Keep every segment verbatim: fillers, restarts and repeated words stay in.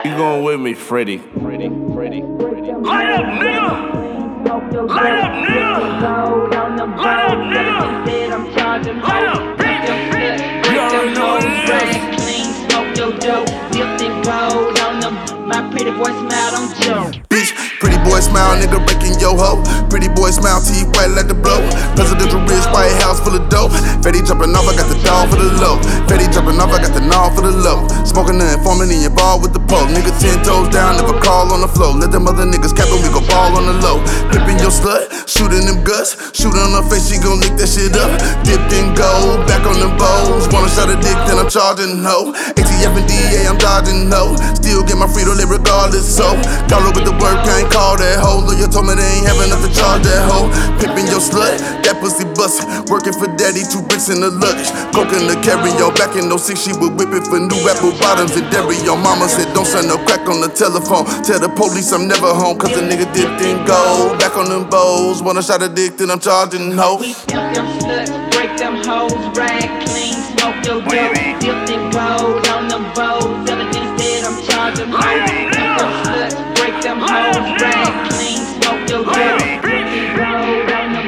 You going with me, Freddie? Freddie, Freddie, Freddie. Light up, nigga! Light up, nigga! Light up, nigga! Light up, bitch! You already know what it is. Clean, smoke your dope, dipped in gold on them. My pretty boy smiled on Joe. Bitch, pretty boy smile, nigga breaking yo ho. Pretty boy smile, teeth white like the blow. Presidential wrist, White House full of dope. Fetty jumping off, I got the dog for the low. Fetty jumping off, I got the gnaw for the low. Smoking the informant in your ball with the pole. Nigga ten toes down, never call on the floor. Let them other niggas cap and we go ball on the low. Pippin' your slut, shooting them guts. Shooting on her face, she gon' lick that shit up. Dipped in gold, back on them bows. Wanna shot a dick, then I'm charging ho. A T F and D A, I'm dodging no. Still get my Frito Lay regardless, so call her with the work, I ain't call that hoe. Lawyer told me they ain't have enough to charge that hoe. Pimpin' your slut, that pussy bustin'. Working for daddy, two bricks in the luggage. Coke in the carry-on, back in oh six, she would whip it for new apple bottoms and dairy. Your mama said don't send no crack on the telephone. Tell the police I'm never home, cause the nigga dipped in gold. Back on them bows, wanna shot a dick, then I'm charging ho. We pimp them sluts, break them hoes, rag clean, smoke your dope, dipped in gold on them bows. Evidence said I'm charging hoes. Pimp them sluts, break them hoes, rag clean, smoke your dope, dipped in gold on them.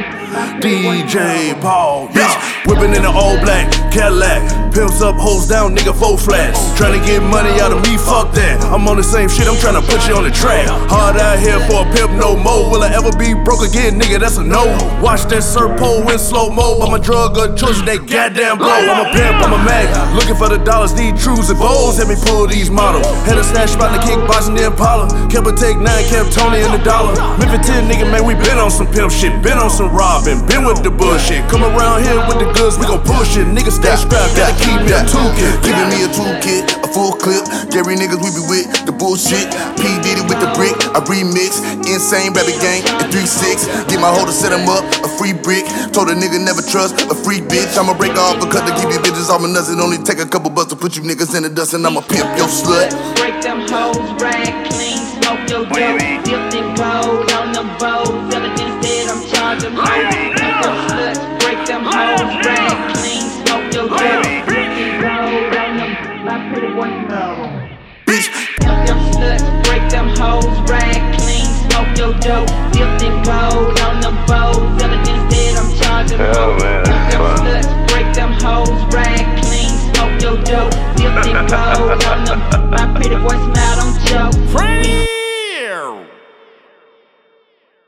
D J Paul, bitch, whipping in an all black Cadillac. Pimps up, hoes down, nigga, four flats. Tryna get money out of me, fuck that. I'm on the same shit, I'm tryna put you on the track. Hard out here for a pimp, no more. Will I ever be broke again, nigga, that's a no. Watch that Serpo in slow-mo. I'm a drug of choice, they goddamn blow. I'm a pimp, I'm a mag, looking for the dollars, need trues and bows. Let me pull these models. Had a snatch spot in the kickboxing, the Impala. Kept a take nine, kept Tony in the dollar. Memphis ten, nigga, man, we been on some pimp shit. Been on some robbing, been with the bullshit. Come around here with the goods, we gon' push it. Niggas stay strapped, gotta keep me a toolkit. Giving me a toolkit, a full clip. Gary niggas, we be with the bullshit. P Diddy with the brick, I remix. Insane rabbit gang in three six. Get my hoe to set him up, a free brick. Told a nigga never trust a free bitch. I'ma break off because to keep you bitches off my nuts. It only take a couple bucks to put you niggas in the dust, and I'ma pimp your slut. Break them hoes, rag clean, smoke your dope, dipped in gold on them bows. Evidence said I'm charging hoes. Pimp them sluts, break them hoes, rag